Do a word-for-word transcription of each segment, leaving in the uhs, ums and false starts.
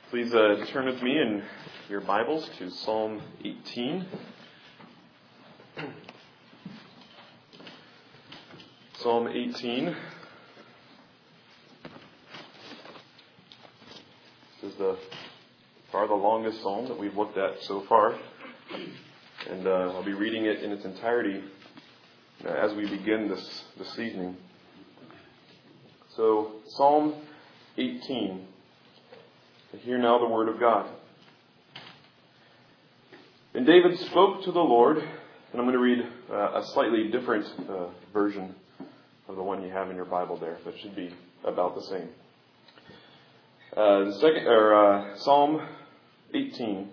Please uh, turn with me in your Bibles to Psalm eighteen. Psalm eighteen. This is the far the longest psalm that we've looked at so far. And uh, I'll be reading it in its entirety uh, as we begin this, this evening. So, Psalm eighteen. Hear now the word of God. And David spoke to the Lord, and I'm going to read uh, a slightly different uh, version of the one you have in your Bible there, but it should be about the same. Uh, the second, or uh, Psalm eighteen.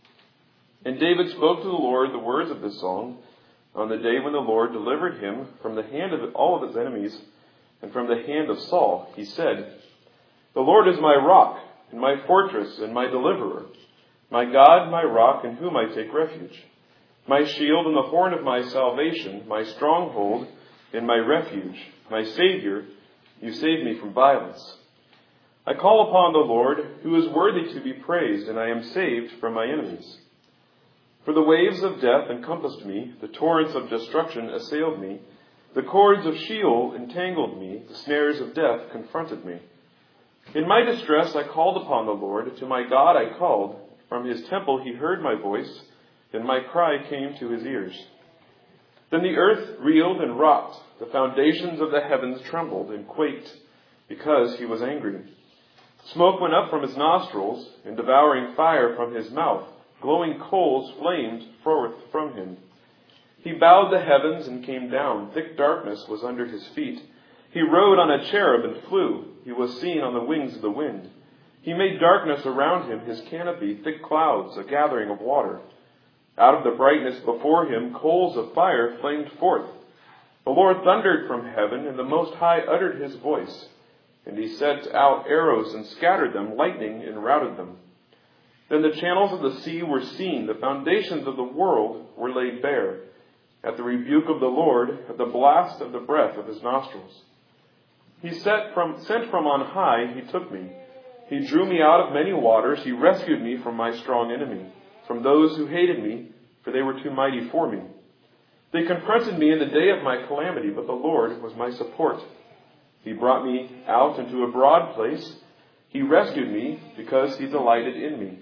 And David spoke to the Lord the words of this song on the day when the Lord delivered him from the hand of all of his enemies and from the hand of Saul. He said, "The Lord is my rock, and my fortress, and my deliverer, my God, my rock, in whom I take refuge, my shield and the horn of my salvation, my stronghold and my refuge, my Savior, you save me from violence. I call upon the Lord, who is worthy to be praised, and I am saved from my enemies. For the waves of death encompassed me, the torrents of destruction assailed me, the cords of Sheol entangled me, the snares of death confronted me. In my distress I called upon the Lord. To my God I called. From his temple he heard my voice, and my cry came to his ears. Then the earth reeled and rocked. The foundations of the heavens trembled and quaked, because he was angry. Smoke went up from his nostrils, and devouring fire from his mouth. Glowing coals flamed forth from him. He bowed the heavens and came down. Thick darkness was under his feet. He rode on a cherub and flew. He was seen on the wings of the wind. He made darkness around him, his canopy, thick clouds, a gathering of water. Out of the brightness before him, coals of fire flamed forth. The Lord thundered from heaven, and the Most High uttered his voice. And he sent out arrows and scattered them, lightning and routed them. Then the channels of the sea were seen. The foundations of the world were laid bare. At the rebuke of the Lord, at the blast of the breath of his nostrils. He sent from, sent from on high, he took me. He drew me out of many waters. He rescued me from my strong enemy, from those who hated me, for they were too mighty for me. They confronted me in the day of my calamity, but the Lord was my support. He brought me out into a broad place. He rescued me because he delighted in me.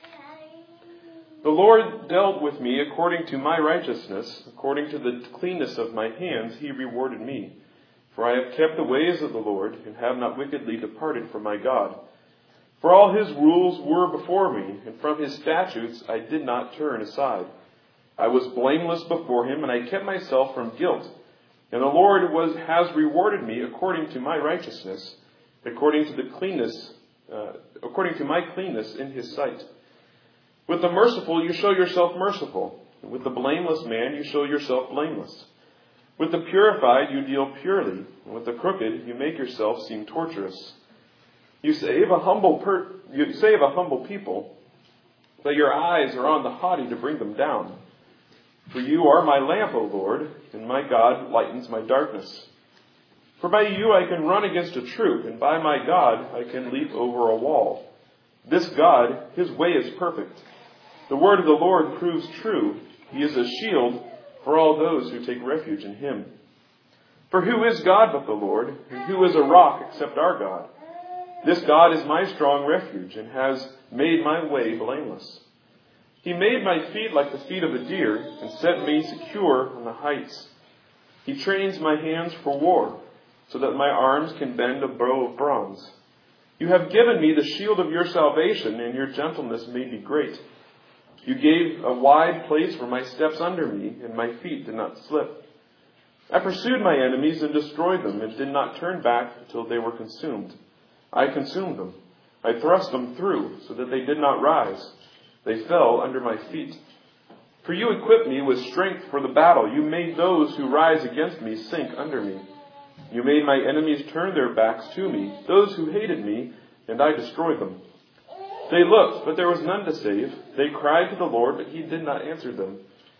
The Lord dealt with me according to my righteousness, according to the cleanness of my hands, he rewarded me. For I have kept the ways of the Lord, and have not wickedly departed from my God. For all his rules were before me, and from his statutes I did not turn aside. I was blameless before him, and I kept myself from guilt. And the Lord was has rewarded me according to my righteousness, according to the cleanness, uh, according to my cleanness in his sight. With the merciful you show yourself merciful, and with the blameless man you show yourself blameless. With the purified you deal purely, and with the crooked you make yourself seem torturous. You save a humble per- you save a humble people, but your eyes are on the haughty to bring them down. For you are my lamp, O Lord, and my God lightens my darkness. For by you I can run against a troop, and by my God I can leap over a wall. This God, his way is perfect. The word of the Lord proves true. He is a shield for all those who take refuge in him. For who is God but the Lord, and who is a rock except our God? This God is my strong refuge, and has made my way blameless. He made my feet like the feet of a deer, and set me secure on the heights. He trains my hands for war, so that my arms can bend a bow of bronze. You have given me the shield of your salvation, and your gentleness made me great. You gave a wide place for my steps under me, and my feet did not slip. I pursued my enemies and destroyed them, and did not turn back until they were consumed. I consumed them. I thrust them through, so that they did not rise. They fell under my feet. For you equipped me with strength for the battle. You made those who rise against me sink under me. You made my enemies turn their backs to me, those who hated me, and I destroyed them. They looked, but there was none to save. They cried to the Lord, but he did not answer them.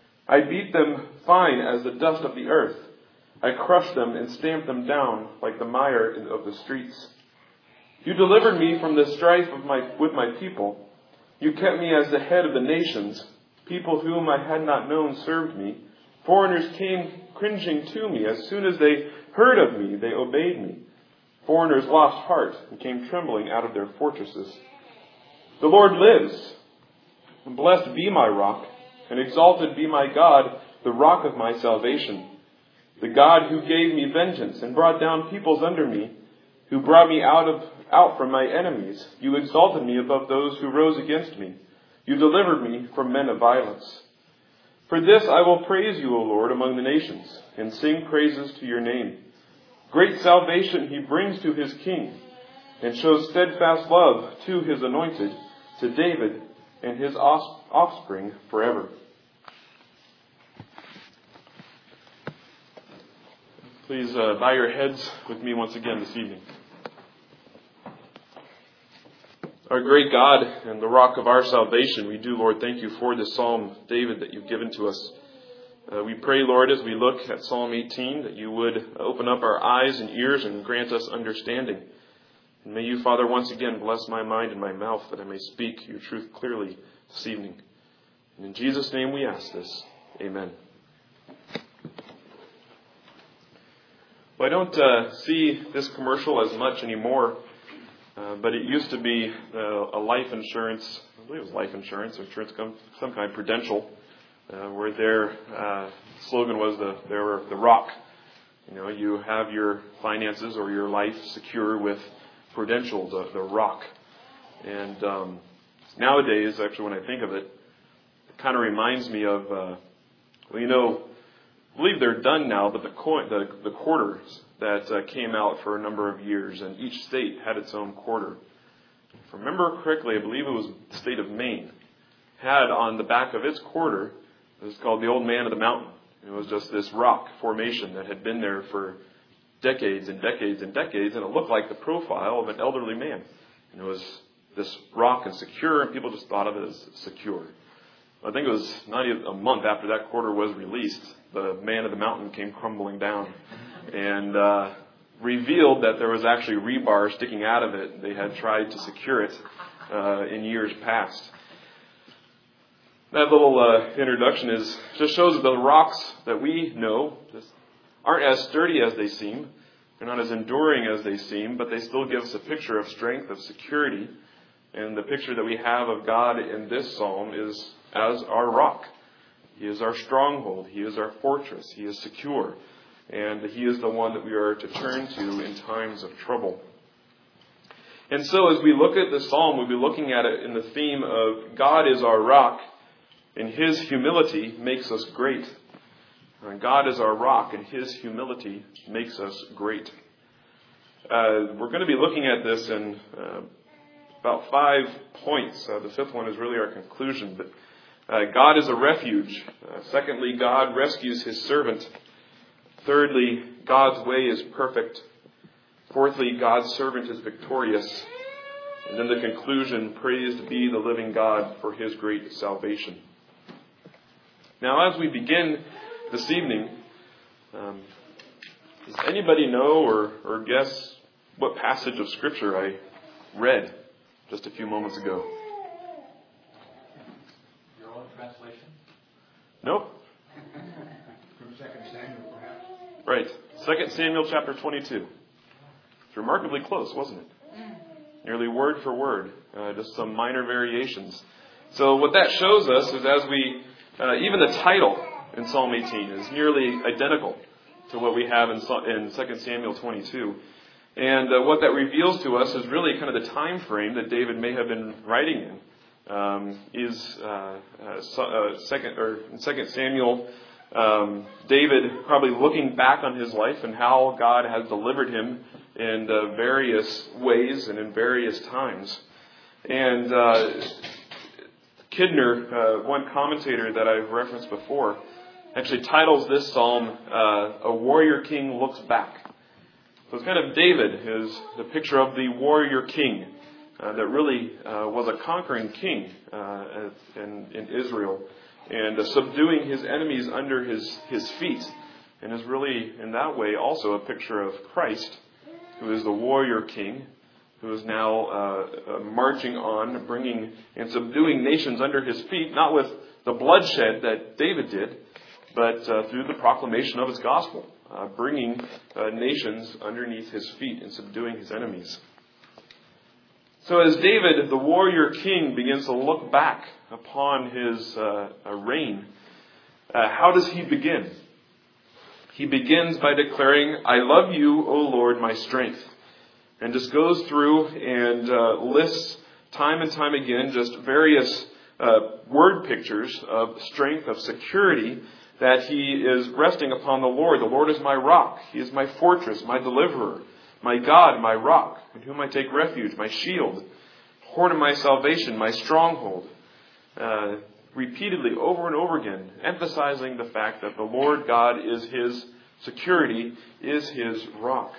I beat them fine as the dust of the earth. I crushed them and stamped them down like the mire of the streets. You delivered me from the strife of my, with my people. You kept me as the head of the nations. People whom I had not known served me. Foreigners came cringing to me. As soon as they heard of me, they obeyed me. Foreigners lost heart and came trembling out of their fortresses. The Lord lives. Blessed be my rock, and exalted be my God, the rock of my salvation. The God who gave me vengeance and brought down peoples under me, who brought me out of out from my enemies. You exalted me above those who rose against me. You delivered me from men of violence. For this I will praise you, O Lord, among the nations, and sing praises to your name. Great salvation he brings to his king, and shows steadfast love to his anointed, to David and his offspring forever. Please uh, bow your heads with me once again this evening. Our great God and the rock of our salvation, we do, Lord, thank you for this Psalm, David, that you've given to us. Uh, we pray, Lord, as we look at Psalm eighteen, that you would open up our eyes and ears and grant us understanding. And may you, Father, once again bless my mind and my mouth, that I may speak your truth clearly this evening. And in Jesus' name we ask this. Amen. Well, I don't uh, see this commercial as much anymore. Uh, but it used to be uh, a life insurance, I believe it was life insurance, or insurance com- some kind, Prudential, uh, where their uh, slogan was the they were the rock. You know, you have your finances or your life secure with Prudential, the, the rock. And um, nowadays, actually, when I think of it, it kind of reminds me of, uh, well, you know, I believe they're done now, but the coin, the, the quarters that uh, came out for a number of years, and each state had its own quarter. If I remember correctly, I believe it was the state of Maine, had on the back of its quarter, it was called the Old Man of the Mountain. It was just this rock formation that had been there for decades and decades and decades, and it looked like the profile of an elderly man. And it was this rock and secure, and people just thought of it as secure. I think it was not even a month after that quarter was released, the man of the mountain came crumbling down and uh, revealed that there was actually rebar sticking out of it. They had tried to secure it uh, in years past. That little uh, introduction is just shows that the rocks that we know just aren't as sturdy as they seem. They're not as enduring as they seem, but they still give us a picture of strength, of security. And the picture that we have of God in this psalm is as our rock. He is our stronghold. He is our fortress. He is secure. And He is the one that we are to turn to in times of trouble. And so as we look at the psalm, we'll be looking at it in the theme of God is our rock, and His humility makes us great. And God is our rock, and His humility makes us great. Uh, we're going to be looking at this in uh, about five points. Uh, the fifth one is really our conclusion. But uh, God is a refuge. Uh, secondly, God rescues His servant. Thirdly, God's way is perfect. Fourthly, God's servant is victorious. And then the conclusion, praised be the living God for His great salvation. Now, as we begin this evening, um, does anybody know or, or guess what passage of Scripture I read just a few moments ago? Your own translation? Nope. From Second Samuel, perhaps? Right. Second Samuel chapter twenty-two. It's remarkably close, wasn't it? Nearly word for word. Uh, just some minor variations. So what that shows us is as we, uh, even the title in Psalm eighteen is nearly identical to what we have in, in Second Samuel twenty-two. And uh, what that reveals to us is really kind of the time frame that David may have been writing in. Um, is uh, uh, so, uh, second or in Second Samuel, um, David probably looking back on his life and how God has delivered him in uh, various ways and in various times. And uh, Kidner, uh, one commentator that I've referenced before, actually titles this psalm uh, "A Warrior King Looks Back." So it's kind of David is the picture of the warrior king uh, that really uh, was a conquering king uh, in, in Israel and uh, subduing his enemies under his, his feet, and is really in that way also a picture of Christ, who is the warrior king who is now uh, uh, marching on, bringing and subduing nations under his feet, not with the bloodshed that David did, but uh, through the proclamation of his gospel, uh, bringing uh, nations underneath his feet and subduing his enemies. So as David, the warrior king, begins to look back upon his uh, reign, uh, how does he begin? He begins by declaring, "I love you, O Lord, my strength." And just goes through and uh, lists time and time again just various uh, word pictures of strength, of security, that he is resting upon the Lord. The Lord is my rock. He is my fortress, my deliverer, my God, my rock, in whom I take refuge, my shield, horn of my salvation, my stronghold. Uh, repeatedly, over and over again, emphasizing the fact that the Lord God is his security, is his rock.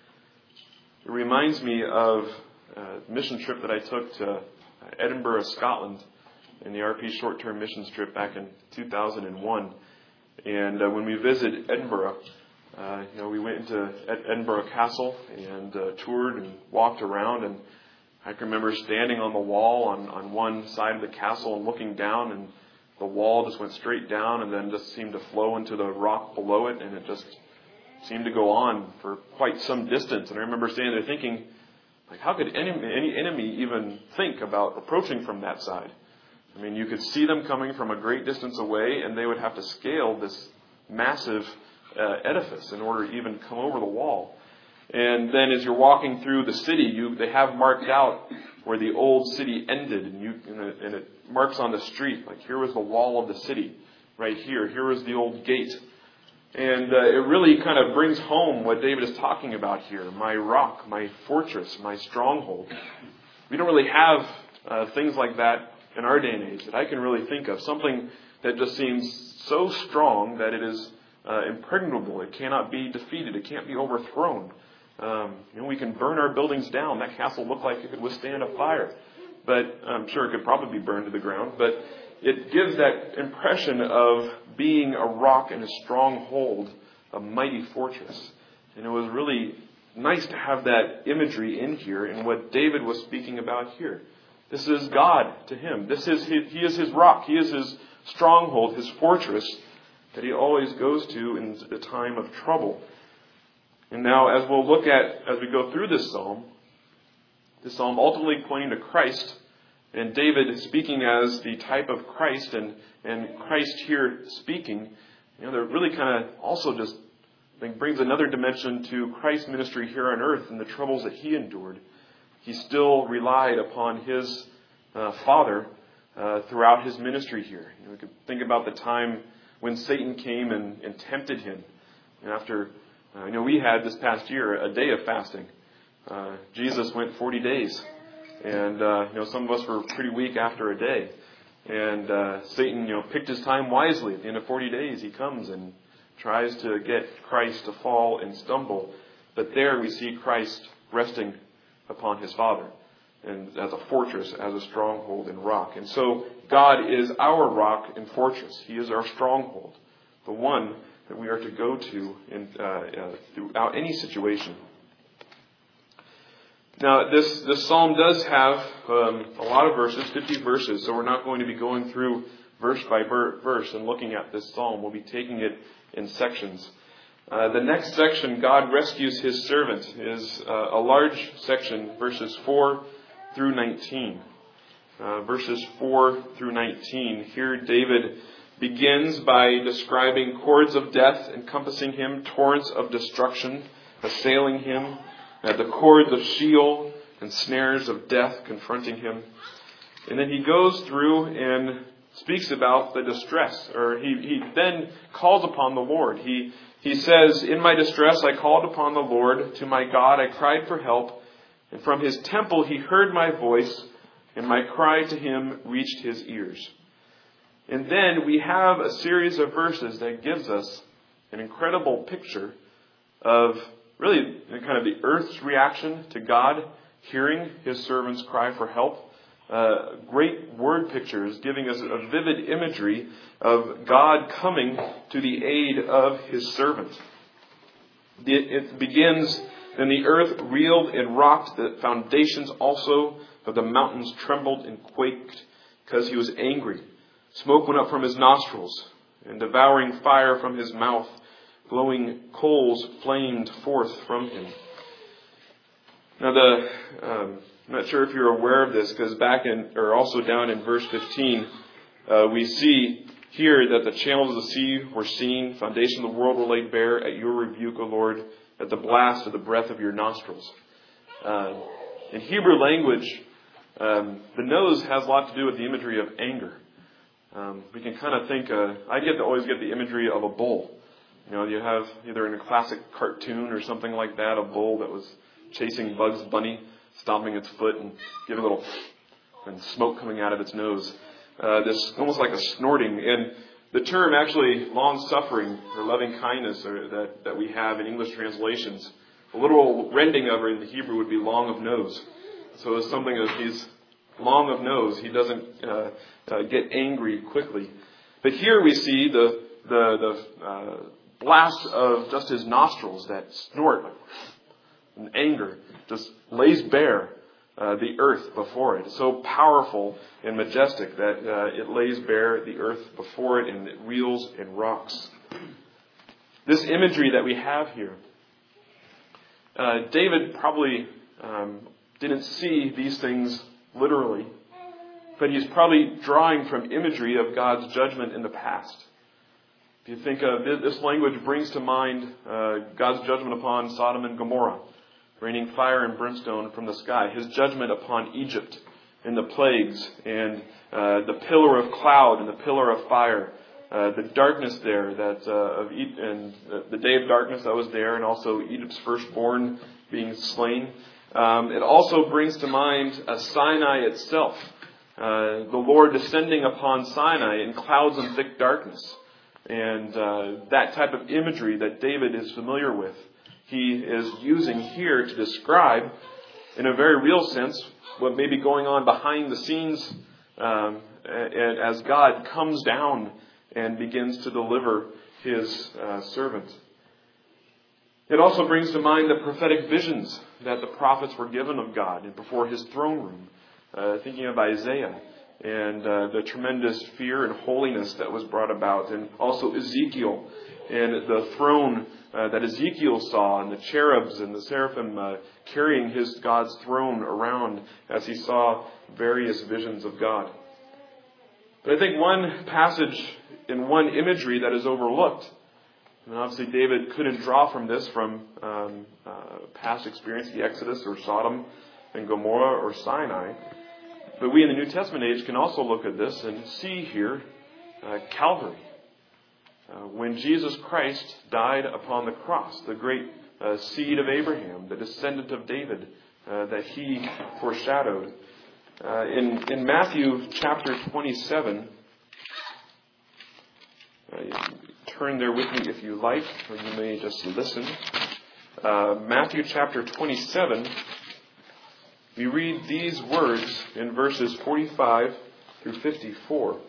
It reminds me of a mission trip that I took to Edinburgh, Scotland, in the R P short-term missions trip back in two thousand one. And uh, when we visited Edinburgh, uh, you know, we went into Ed- Edinburgh Castle and uh, toured and walked around. And I can remember standing on the wall on, on one side of the castle and looking down, and the wall just went straight down and then just seemed to flow into the rock below it, and it just seemed to go on for quite some distance. And I remember standing there thinking, like, how could any, any enemy even think about approaching from that side? I mean, you could see them coming from a great distance away, and they would have to scale this massive uh, edifice in order to even come over the wall. And then as you're walking through the city, you they have marked out where the old city ended, and you and it, and it marks on the street, like, here was the wall of the city, right here. Here was the old gate. And uh, it really kind of brings home what David is talking about here. My rock, my fortress, my stronghold. We don't really have uh, things like that in our day and age that I can really think of. Something that just seems so strong that it is uh, impregnable. It cannot be defeated. It can't be overthrown. Um, you know, we can burn our buildings down. That castle looked like it could withstand a fire. But I'm sure it could probably be burned to the ground. But it gives that impression of being a rock and a stronghold, a mighty fortress. And it was really nice to have that imagery in here in what David was speaking about here. This is God to him. This is his, he is his rock. He is his stronghold, his fortress that he always goes to in the time of trouble. And now, as we'll look at as we go through this psalm, this psalm ultimately pointing to Christ, and David speaking as the type of Christ, and, and Christ here speaking, you know, that really kind of also just I think brings another dimension to Christ's ministry here on earth and the troubles that he endured. He still relied upon his uh, Father uh, throughout his ministry here. You know, we could think about the time when Satan came and, and tempted him. And after, uh, you know, we had this past year a day of fasting. Uh, Jesus went forty days. And, uh, you know, some of us were pretty weak after a day. And uh, Satan, you know, picked his time wisely. At the end of forty days, he comes and tries to get Christ to fall and stumble. But there we see Christ resting upon his Father, and as a fortress, as a stronghold and rock. And so God is our rock and fortress. He is our stronghold, the one that we are to go to in, uh, uh, throughout any situation. Now, this, this psalm does have um, a lot of verses, fifty verses, so we're not going to be going through verse by verse and looking at this psalm. We'll be taking it in sections. Uh, the next section, God rescues his servant, is uh, a large section, verses four through nineteen. Uh, verses four through nineteen. Here David begins by describing cords of death encompassing him, torrents of destruction assailing him, uh, the cords of Sheol and snares of death confronting him. And then he goes through and speaks about the distress, or he, he then calls upon the Lord. He He says, "In my distress I called upon the Lord. To my God I cried for help. And from his temple he heard my voice, and my cry to him reached his ears." And then we have a series of verses that gives us an incredible picture of really kind of the earth's reaction to God hearing his servant's cry for help. Uh, great word pictures giving us a vivid imagery of God coming to the aid of his servant. It, it begins Then the earth reeled and rocked, the foundations also of the mountains trembled and quaked, because he was angry. Smoke went up from his nostrils, and devouring fire from his mouth. Glowing coals flamed forth from him. Now, the um, I'm not sure if you're aware of this, because back in, or also down in verse fifteen, uh, we see here that the channels of the sea were seen, foundation of the world were laid bare at your rebuke, O Lord, at the blast of the breath of your nostrils. Uh, in Hebrew language, um, the nose has a lot to do with the imagery of anger. Um, we can kind of think, uh, I get to always get the imagery of a bull. You know, you have either in a classic cartoon or something like that, a bull that was chasing Bugs Bunny, stomping its foot and giving a little and smoke coming out of its nose. Uh, this almost like a snorting. And the term actually long-suffering or loving-kindness or that, that we have in English translations, a literal rendering of it in the Hebrew would be long of nose. So it's something that he's long of nose. He doesn't uh, uh, get angry quickly. But here we see the the, the uh, blast of just his nostrils that snort in anger, just lays bare uh, the earth before it. It's so powerful and majestic that uh, it lays bare the earth before it and it reels and rocks. This imagery that we have here, uh, David probably um, didn't see these things literally, but he's probably drawing from imagery of God's judgment in the past. If you think of this language brings to mind uh, God's judgment upon Sodom and Gomorrah, raining fire and brimstone from the sky, his judgment upon Egypt and the plagues, and uh, the pillar of cloud and the pillar of fire, uh, the darkness there that uh, of e- and the day of darkness that was there, and also Egypt's firstborn being slain. Um, it also brings to mind uh, Sinai itself, uh, the Lord descending upon Sinai in clouds and thick darkness, and uh, that type of imagery that David is familiar with, he is using here to describe, in a very real sense, what may be going on behind the scenes um, and as God comes down and begins to deliver his uh, servant. It also brings to mind the prophetic visions that the prophets were given of God and before his throne room, uh, thinking of Isaiah and uh, the tremendous fear and holiness that was brought about, and also Ezekiel and the throne uh, that Ezekiel saw, and the cherubs and the seraphim uh, carrying his God's throne around as he saw various visions of God. But I think one passage in one imagery that is overlooked, and obviously David couldn't draw from this from um, uh, past experience, the Exodus or Sodom and Gomorrah or Sinai, but we in the New Testament age can also look at this and see here uh, Calvary. Uh, when Jesus Christ died upon the cross, the great uh, seed of Abraham, the descendant of David uh, that he foreshadowed. Uh, in, in Matthew chapter twenty-seven, uh, you can turn there with me if you like, or you may just listen. Uh, Matthew chapter twenty-seven, we read these words in verses forty-five through fifty-four.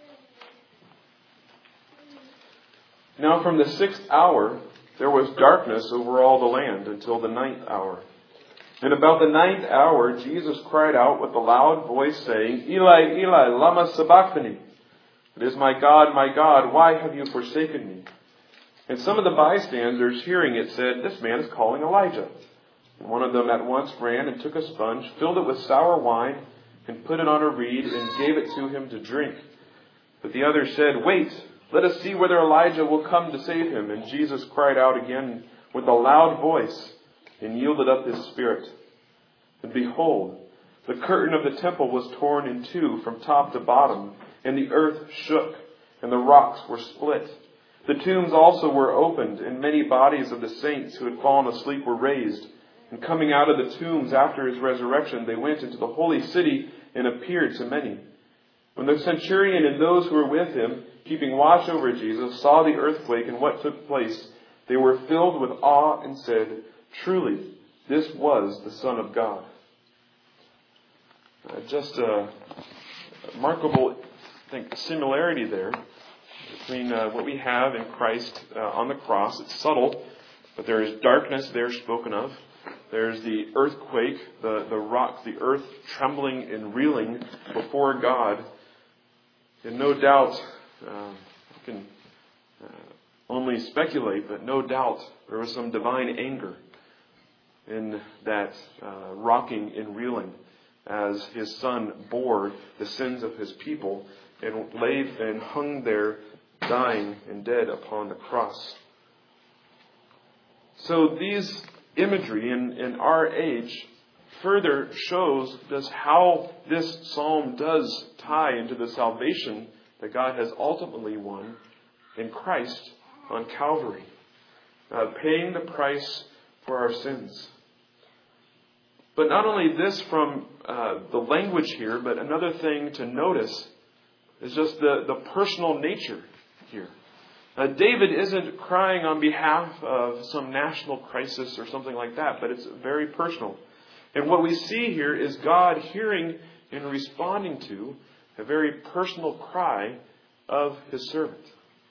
Now from the sixth hour there was darkness over all the land until the ninth hour. And about the ninth hour Jesus cried out with a loud voice, saying, Eli, Eli, lama sabachthani? It is, my God, my God, why have you forsaken me? And some of the bystanders, hearing it, said, This man is calling Elijah. And one of them at once ran and took a sponge, filled it with sour wine, and put it on a reed, and gave it to him to drink. But the other said, Wait, let us see whether Elijah will come to save him. And Jesus cried out again with a loud voice, and yielded up his spirit. And behold, the curtain of the temple was torn in two from top to bottom, and the earth shook, and the rocks were split. The tombs also were opened, and many bodies of the saints who had fallen asleep were raised. And coming out of the tombs after his resurrection, they went into the holy city and appeared to many. When the centurion and those who were with him, keeping watch over Jesus, saw the earthquake and what took place, they were filled with awe and said, Truly, this was the Son of God. Uh, just a remarkable, I think, similarity there between uh, what we have in Christ uh, on the cross. It's subtle, but there is darkness there spoken of. There's the earthquake, the, the rocks, the earth trembling and reeling before God. And no doubt, uh, you can uh, only speculate, but no doubt there was some divine anger in that uh, rocking and reeling as his Son bore the sins of his people and laid and hung there dying and dead upon the cross. So these imagery in, in our age further shows just how this psalm does tie into the salvation that God has ultimately won in Christ on Calvary, uh, paying the price for our sins. But not only this from uh, the language here, but another thing to notice is just the, the personal nature here. Uh, David isn't crying on behalf of some national crisis or something like that, but it's very personal. And what we see here is God hearing and responding to a very personal cry of his servant.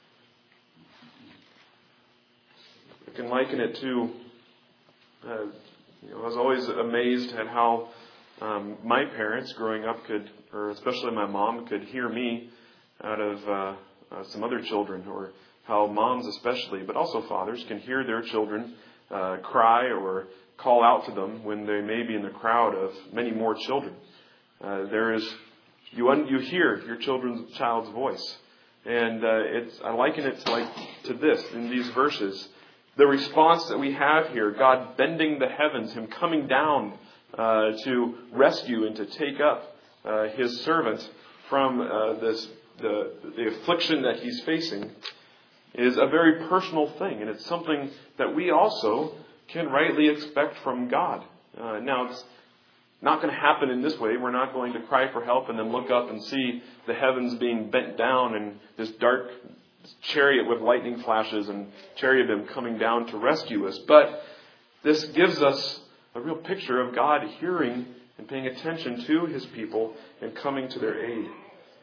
We can liken it to, uh, you know, I was always amazed at how um, my parents growing up could, or especially my mom, could hear me out of uh, uh, some other children, or how moms especially, but also fathers, can hear their children uh, cry or call out to them when they may be in the crowd of many more children. Uh, there is, you un, you hear your children's child's voice, and uh, it's I liken it to like to this in these verses. The response that we have here, God bending the heavens, Him coming down uh, to rescue and to take up uh, His servant from uh, this the the affliction that he's facing, is a very personal thing, and it's something that we also can rightly expect from God. Uh, now, it's not going to happen in this way. We're not going to cry for help and then look up and see the heavens being bent down and this dark chariot with lightning flashes and cherubim coming down to rescue us. But this gives us a real picture of God hearing and paying attention to His people and coming to their aid.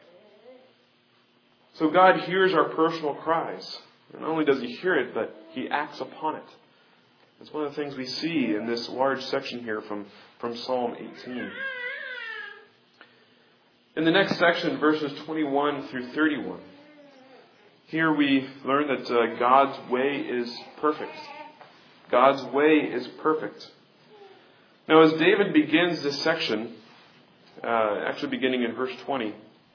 So God hears our personal cries. And not only does He hear it, but He acts upon it. That's one of the things we see in this large section here from, from Psalm eighteen. In the next section, verses twenty-one through thirty-one, here we learn that uh, God's way is perfect. God's way is perfect. Now, as David begins this section, uh, actually beginning in verse twenty,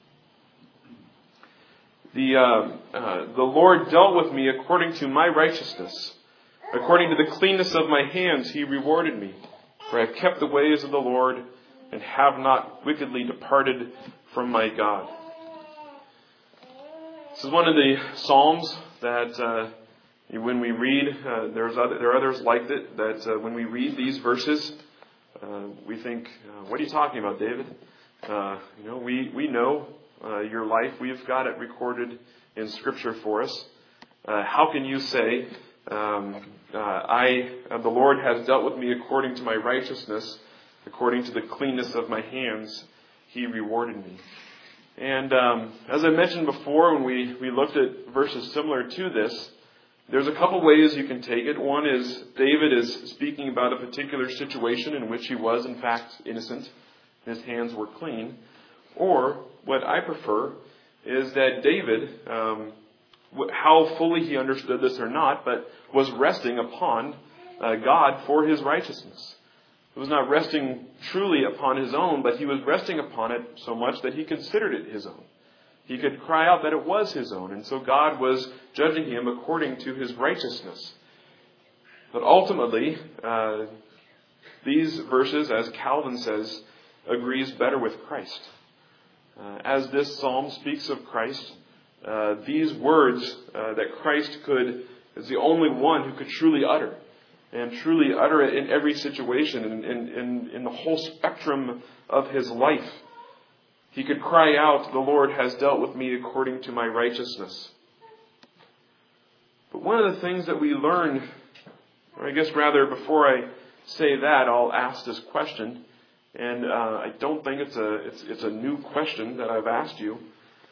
The uh, uh, the Lord dealt with me according to my righteousness. According to the cleanness of my hands, He rewarded me. For I have kept the ways of the Lord and have not wickedly departed from my God. This is one of the Psalms that uh, when we read, uh, there's other, there are others like it, that uh, when we read these verses, uh, we think, uh, what are you talking about, David? Uh, you know, we, we know Uh, your life. We've got it recorded in Scripture for us. Uh, how can you say, um, uh, I, uh, the Lord has dealt with me according to my righteousness, according to the cleanness of my hands, He rewarded me. And um, as I mentioned before, when we, we looked at verses similar to this, there's a couple ways you can take it. One is David is speaking about a particular situation in which he was, in fact, innocent. His hands were clean. Or, what I prefer is that David, um, how fully he understood this or not, but was resting upon uh, God for his righteousness. He was not resting truly upon his own, but he was resting upon it so much that he considered it his own. He could cry out that it was his own, and so God was judging him according to his righteousness. But ultimately, uh, these verses, as Calvin says, agrees better with Christ. Uh, as this psalm speaks of Christ, uh, these words uh, that Christ could, is the only one who could truly utter, and truly utter it in every situation, and in, in, in the whole spectrum of his life. He could cry out, "The Lord has dealt with me according to my righteousness." But one of the things that we learn, or I guess rather before I say that, I'll ask this question. And uh, I don't think it's a it's, it's a new question that I've asked you.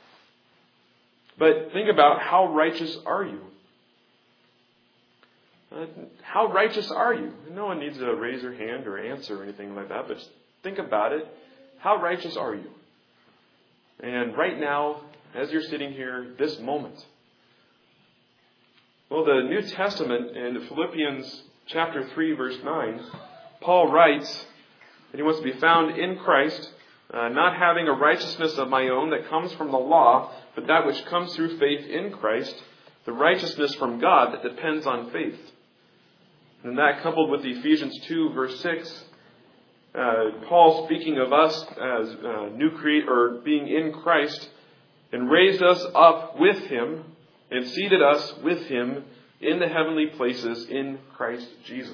But think about, how righteous are you? Uh, how righteous are you? No one needs to raise their hand or answer or anything like that, but just think about it. How righteous are you? And right now, as you're sitting here, this moment. Well, the New Testament in Philippians chapter three, verse nine, Paul writes that he wants to be found in Christ, uh, not having a righteousness of my own that comes from the law, but that which comes through faith in Christ, the righteousness from God that depends on faith. And that, coupled with Ephesians two, verse six, uh, Paul speaking of us as uh, new create or being in Christ, and raised us up with Him and seated us with Him in the heavenly places in Christ Jesus.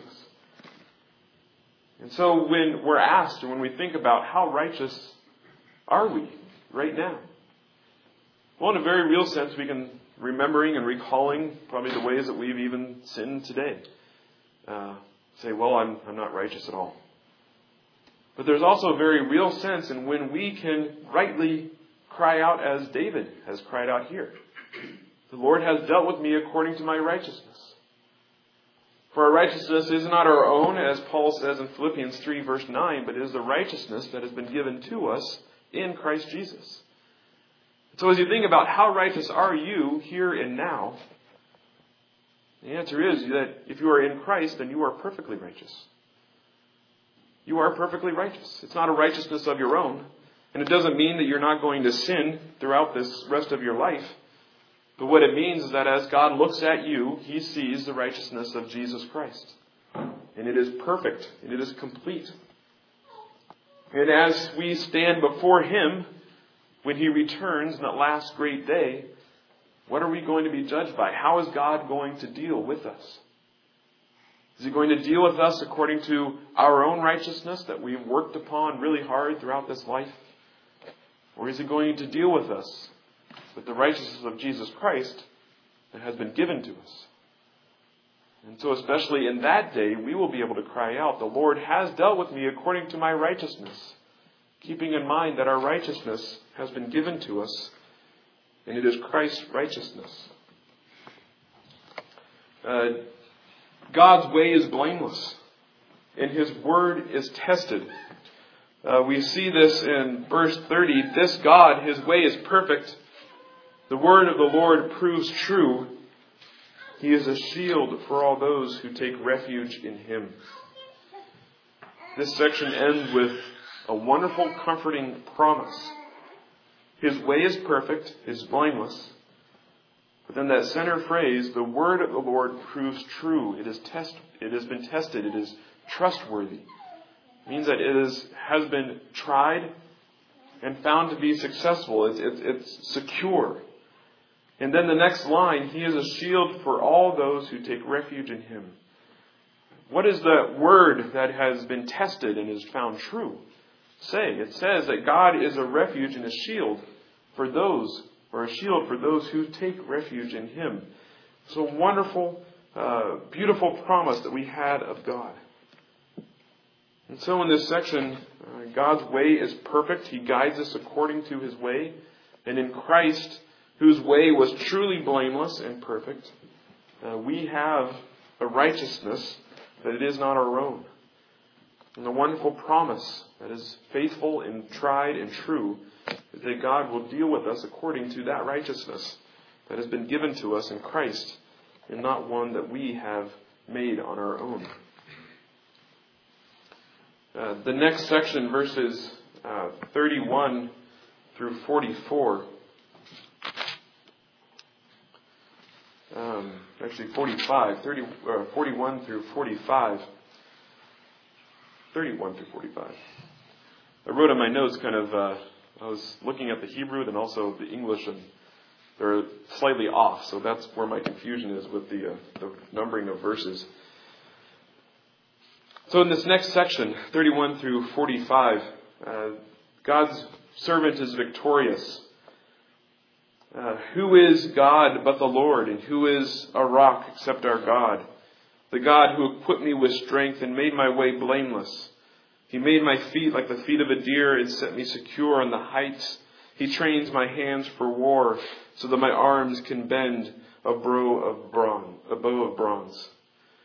And so when we're asked, or when we think about how righteous are we right now? Well, in a very real sense, we can remembering and recalling probably the ways that we've even sinned today. Uh, say, well, I'm, I'm not righteous at all. But there's also a very real sense in when we can rightly cry out as David has cried out here. The Lord has dealt with me according to my righteousness. For our righteousness is not our own, as Paul says in Philippians three, verse nine, but it is the righteousness that has been given to us in Christ Jesus. So as you think about how righteous are you here and now, the answer is that if you are in Christ, then you are perfectly righteous. You are perfectly righteous. It's not a righteousness of your own. And it doesn't mean that you're not going to sin throughout this rest of your life. But what it means is that as God looks at you, He sees the righteousness of Jesus Christ. And it is perfect. And it is complete. And as we stand before Him, when He returns in that last great day, what are we going to be judged by? How is God going to deal with us? Is He going to deal with us according to our own righteousness that we've worked upon really hard throughout this life? Or is He going to deal with us with the righteousness of Jesus Christ that has been given to us? And so especially in that day, we will be able to cry out, the Lord has dealt with me according to my righteousness, keeping in mind that our righteousness has been given to us, and it is Christ's righteousness. Uh, God's way is blameless, and His word is tested. Uh, we see this in verse thirty. This God, His way is perfect. The word of the Lord proves true. He is a shield for all those who take refuge in Him. This section ends with a wonderful, comforting promise. His way is perfect, is blameless. But then that center phrase, the word of the Lord proves true. It is test. It has been tested. It is trustworthy. It means that it is, has been tried and found to be successful. It's, it's, it's secure. And then the next line, He is a shield for all those who take refuge in Him. What is the word that has been tested and is found true say? It says that God is a refuge and a shield for those, or a shield for those who take refuge in Him. So wonderful, uh, beautiful promise that we had of God. And so in this section, uh, God's way is perfect. He guides us according to His way. And in Christ, whose way was truly blameless and perfect, uh, we have a righteousness that it is not our own. And the wonderful promise that is faithful and tried and true is that God will deal with us according to that righteousness that has been given to us in Christ, and not one that we have made on our own. Uh, the next section, verses uh, thirty-one through forty-four. Um, actually, forty-five, thirty, uh, forty-one through forty-five. thirty-one through forty-five. I wrote in my notes kind of, uh, I was looking at the Hebrew and also the English, and they're slightly off, so that's where my confusion is with the, uh, the numbering of verses. So in this next section, thirty-one through forty-five, uh, God's servant is victorious. Uh, who is God but the Lord, and who is a rock except our God? The God who equipped me with strength and made my way blameless. He made my feet like the feet of a deer and set me secure on the heights. He trains my hands for war so that my arms can bend a bow of bronze. A bow of bronze.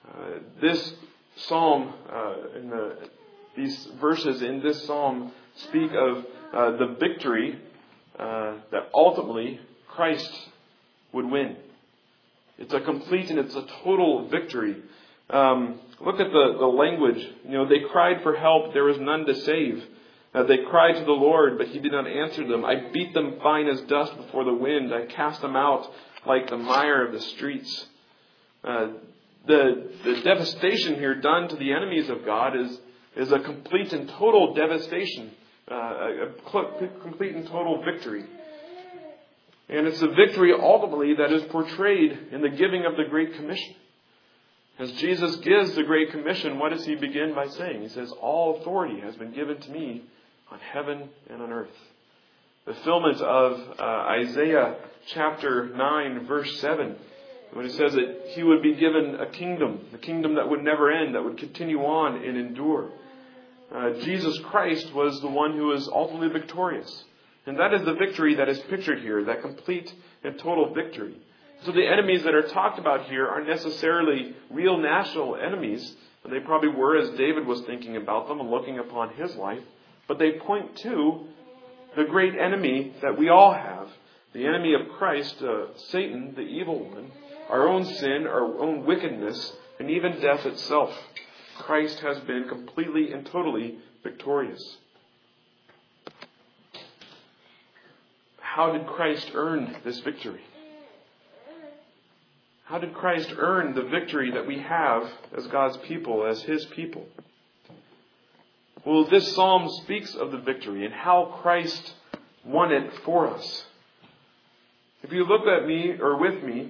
Uh, this psalm, uh, in the, these verses in this psalm speak of uh, the victory uh, that ultimately Christ would win. It's a complete and it's a total victory. Um, look at the, the language. You know, they cried for help. There was none to save. Uh, they cried to the Lord, but He did not answer them. I beat them fine as dust before the wind. I cast them out like the mire of the streets. Uh, the, the devastation here done to the enemies of God is, is a complete and total devastation. Uh, a, a complete and total victory. And it's a victory ultimately that is portrayed in the giving of the Great Commission. As Jesus gives the Great Commission, what does He begin by saying? He says, all authority has been given to me on heaven and on earth. The fulfillment of uh, Isaiah chapter nine, verse seven, when it says that He would be given a kingdom, a kingdom that would never end, that would continue on and endure. Uh, Jesus Christ was the one who was ultimately victorious. And that is the victory that is pictured here, that complete and total victory. So the enemies that are talked about here aren't necessarily real national enemies. They probably were as David was thinking about them and looking upon his life. But they point to the great enemy that we all have. The enemy of Christ, uh, Satan, the evil one, our own sin, our own wickedness, and even death itself. Christ has been completely and totally victorious. How did Christ earn this victory? How did Christ earn the victory that we have as God's people, as His people? Well, this psalm speaks of the victory and how Christ won it for us. If you look at me, or with me,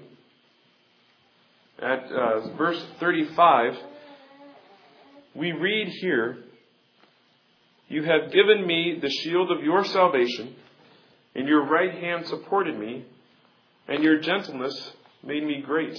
at uh, verse thirty-five, we read here, you have given me the shield of your salvation, and your right hand supported me, and your gentleness made me great.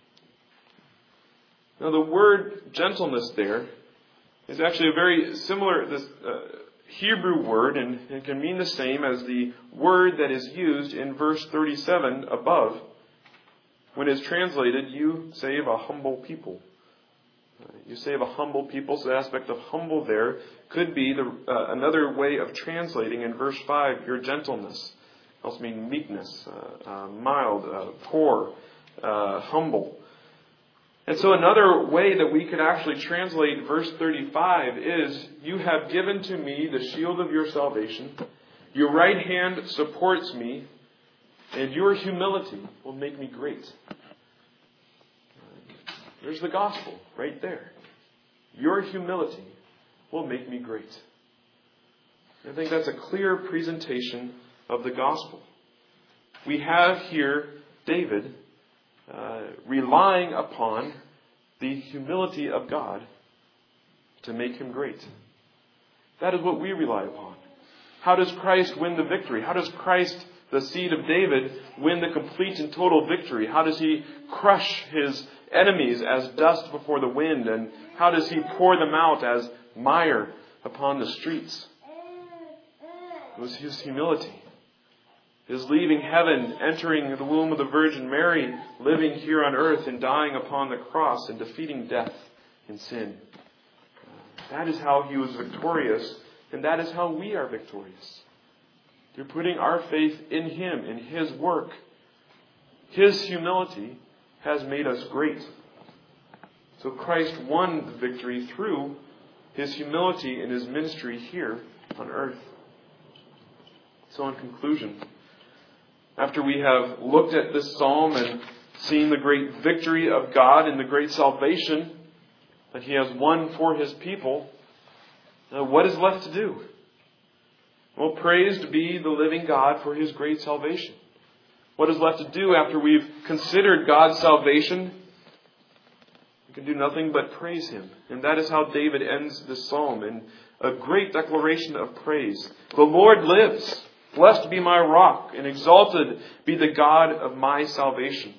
Now the word gentleness there is actually a very similar this, uh, Hebrew word, and it can mean the same as the word that is used in verse thirty-seven above, when it's translated, you save a humble people. Uh, you save a humble people, so the aspect of humble there could be the, uh, another way of translating in verse five, your gentleness. It also means meekness, uh, uh, mild, uh, poor, uh, humble. And so another way that we could actually translate verse thirty-five is, you have given to me the shield of your salvation, your right hand supports me, and your humility will make me great. There's the gospel right there. Your humility will make me great. I think that's a clear presentation of the gospel. We have here David uh, relying upon the humility of God to make him great. That is what we rely upon. How does Christ win the victory? How does Christ, the seed of David, win the complete and total victory? How does He crush His enemies as dust before the wind? And how does He pour them out as mire upon the streets? It was His humility. His leaving heaven, entering the womb of the Virgin Mary, living here on earth and dying upon the cross and defeating death and sin. That is how He was victorious, and that is how we are victorious. Through putting our faith in Him, in His work. His humility has made us great. So Christ won the victory through His humility in His ministry here on earth. So in conclusion, after we have looked at this psalm and seen the great victory of God and the great salvation that He has won for His people, uh, what is left to do? Well, praised be the living God for His great salvation. What is left to do after we've considered God's salvation? We can do nothing but praise Him. And that is how David ends this psalm in a great declaration of praise. The Lord lives. Blessed be my rock, and exalted be the God of my salvation.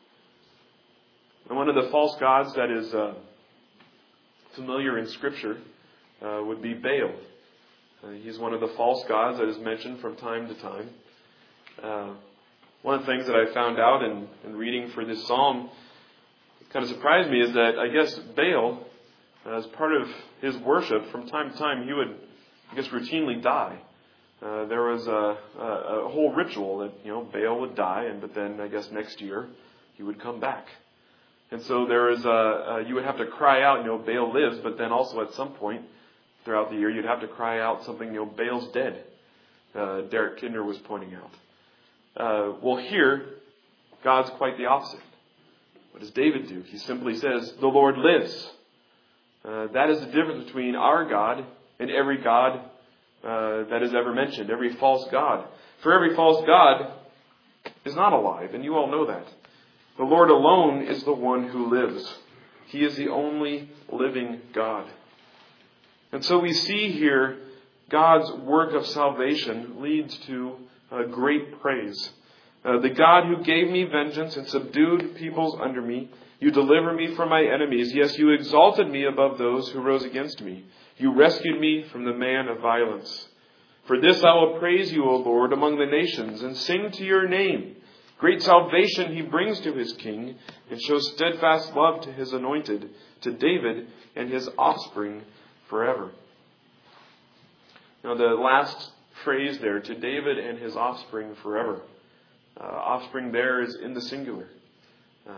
And one of the false gods that is uh, familiar in Scripture uh, would be Baal. Uh, he's one of the false gods that is mentioned from time to time. Uh, one of the things that I found out in, in reading for this psalm, kind of surprised me is that I guess Baal, as part of his worship, from time to time he would, I guess, routinely die. Uh, there was a, a, a whole ritual that, you know, Baal would die, and but then I guess next year he would come back. And so there is a, a you would have to cry out, you know, Baal lives, but then also at some point throughout the year you'd have to cry out something, you know, Baal's dead. Uh, Derek Kinder was pointing out. Uh, well, here God's quite the opposite. What does David do? He simply says, "The Lord lives." Uh, that is the difference between our God and every god uh, that is ever mentioned, every false god. For every false god is not alive, and you all know that. The Lord alone is the one who lives. He is the only living God. And so we see here God's work of salvation leads to uh, great praise. Uh, the God who gave me vengeance and subdued peoples under me, you deliver me from my enemies. Yes, you exalted me above those who rose against me. You rescued me from the man of violence. For this I will praise you, O Lord, among the nations, and sing to your name. Great salvation he brings to his king, and shows steadfast love to his anointed, to David and his offspring forever. Now the last phrase there, to David and his offspring forever. Uh, offspring there is in the singular. Uh,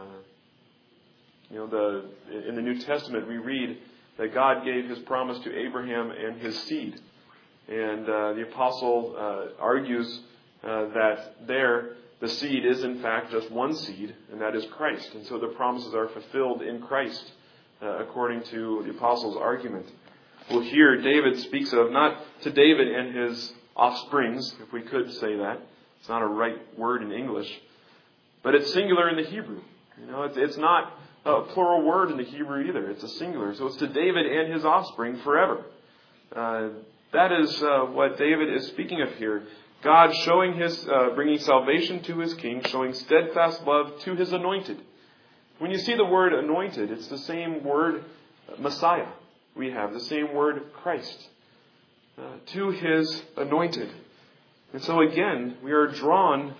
you know, the in the New Testament we read that God gave his promise to Abraham and his seed. And uh, the apostle uh, argues uh, that there the seed is in fact just one seed, and that is Christ. And so the promises are fulfilled in Christ, uh, according to the apostle's argument. Well, here David speaks of not to David and his offsprings, if we could say that. It's not a right word in English, but it's singular in the Hebrew. You know, it's, it's not a plural word in the Hebrew either. It's a singular. So it's to David and his offspring forever. Uh, that is uh, what David is speaking of here. God showing his, uh, bringing salvation to his king, showing steadfast love to his anointed. When you see the word anointed, it's the same word Messiah. We have the same word Christ. Uh, to his anointed. And so again, we are drawn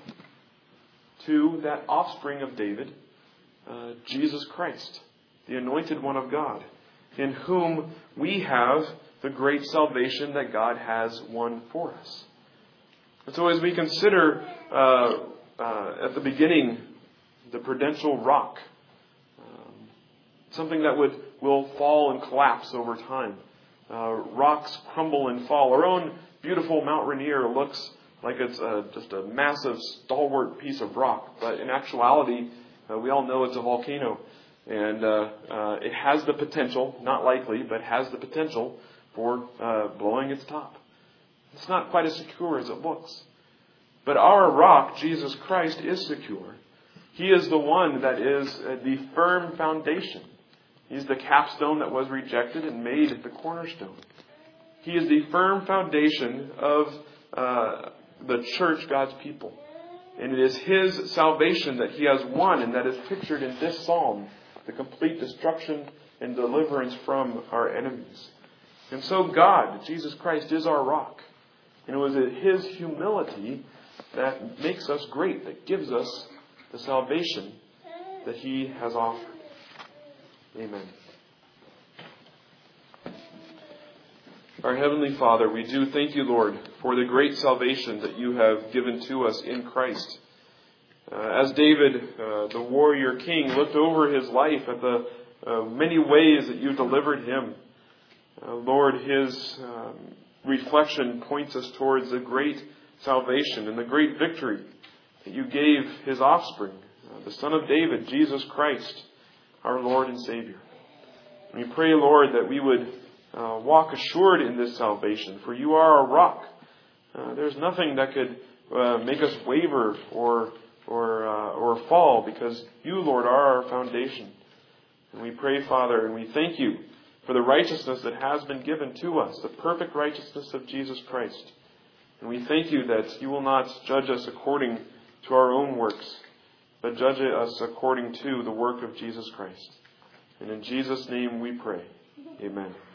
to that offspring of David, uh, Jesus Christ, the anointed one of God, in whom we have the great salvation that God has won for us. And so as we consider uh, uh, at the beginning the prudential rock, um, something that would will fall and collapse over time. Uh, rocks crumble and fall. Our own beautiful Mount Rainier looks like it's a, just a massive, stalwart piece of rock. But in actuality, uh, we all know it's a volcano. And uh, uh, it has the potential, not likely, but has the potential for uh, blowing its top. It's not quite as secure as it looks. But our rock, Jesus Christ, is secure. He is the one that is uh, the firm foundation. He's the capstone that was rejected and made the cornerstone. He is the firm foundation of uh, the church, God's people. And it is his salvation that he has won, and that is pictured in this psalm, the complete destruction and deliverance from our enemies. And so God, Jesus Christ, is our rock. And it was his humility that makes us great, that gives us the salvation that he has offered. Amen. Our Heavenly Father, we do thank you, Lord, for the great salvation that you have given to us in Christ. Uh, as David, uh, the warrior king, looked over his life at the uh, many ways that you delivered him, uh, Lord, his um, reflection points us towards the great salvation and the great victory that you gave his offspring, uh, the Son of David, Jesus Christ, our Lord and Savior. We pray, Lord, that we would uh, walk assured in this salvation, for you are our rock. Uh, there's nothing that could uh, make us waver or or uh, or fall, because you, Lord, are our foundation. And we pray, Father, and we thank you for the righteousness that has been given to us, the perfect righteousness of Jesus Christ. And we thank you that you will not judge us according to our own works, but judge us according to the work of Jesus Christ. And in Jesus' name we pray. Amen.